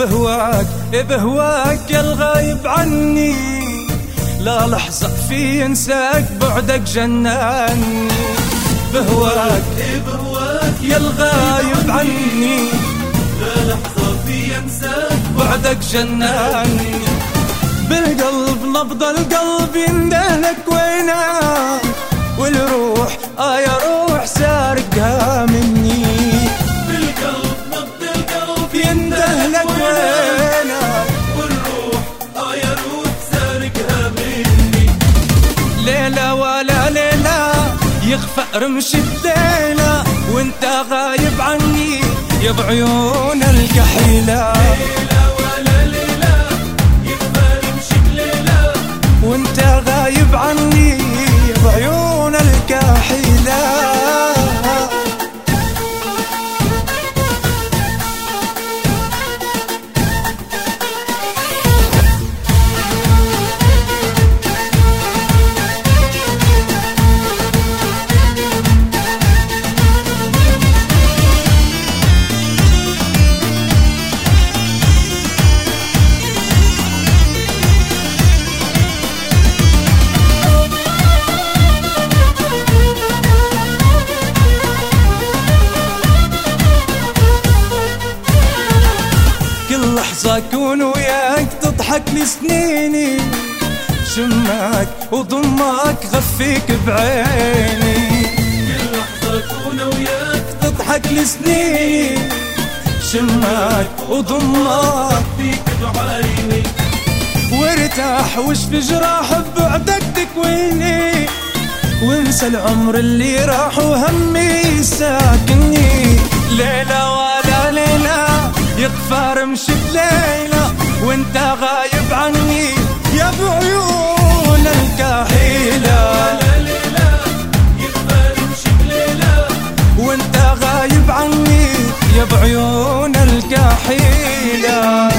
بهواك يا الغايب عني، لا لحظة في ينساك بعدك جناني. بهواك يا الغايب عني، لا لحظة في ينساك بعدك جناني. بالقلب نبض القلب يندهلك وينك، والروح يا روح سارقها مني. بالقلب نبض القلب يندهلك وينك، والروح يا روح سارقها مني. ليلة ولا ليلة يخفى رمش الليلة، وانت غايب عني يا بعيون الكحيلة. ليلة ولا ليلة يخفى رمش الليلة، وانت غايب عني يا بعيون الكحيلة. لحظة أكون وياك تضحك لسنيني، شمك وضمك غفيك بعيني. كل لحظة أكون وياك تضحك لسنيني، شمك وضمك غفيك بعيني. وارتاح وش في جراح ببعدك تكويني، وانسى العمر اللي راح وهمي ساكني. ليلة ولا ليلة يغفى رمش الليلة، وانت غايب عني يا بعيون الكحيلة. ليلة يغفى رمش الليلة، وانت غايب عني يا بعيون الكحيلة.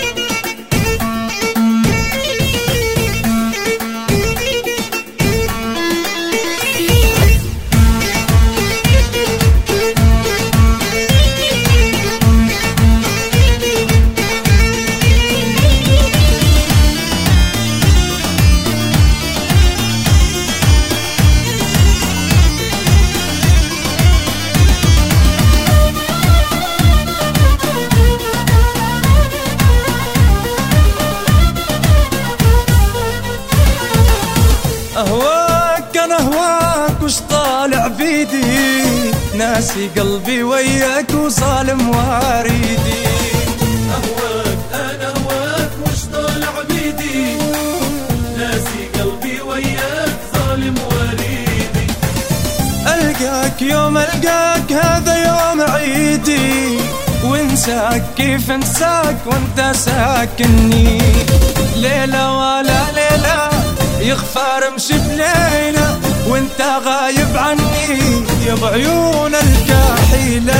أهواك أنا أهواك وش طالع بيدي، ناسي قلبي وياك وظالم واريدي. أهواك أنا أهواك وش طالع بيدي، ناسي قلبي وياك ظالم واريدي. ألقاك يوم ألقاك هذا يوم عيدي، وانساك كيف انساك وانت ساكني. ليلة ولا ليلة يغفى رمش بليلة، وانت غايب عني يا بعيون الكحيلة.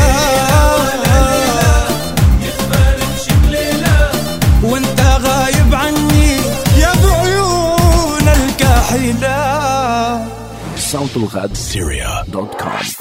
يغفى رمش بليلة، وانت غايب عني يا بعيون الكحيلة. صوت الغد Syria.com